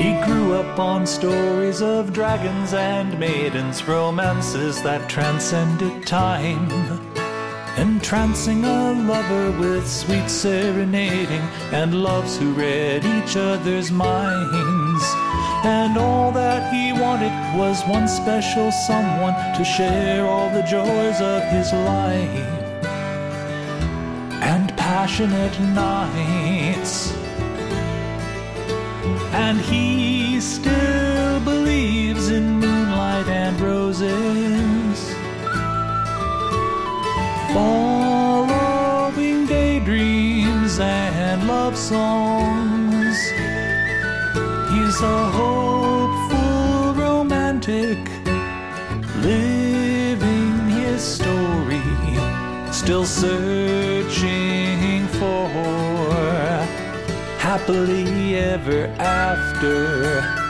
He grew up on stories of dragons and maidens, romances that transcended time, entrancing a lover with sweet serenading, and loves who read each other's minds. And all that he wanted was one special someone to share all the joys of his life and passionate nights. And he still believes in moonlight and roses, following daydreams and love songs. He's a hopeful romantic, living his story, still searching for happily ever after.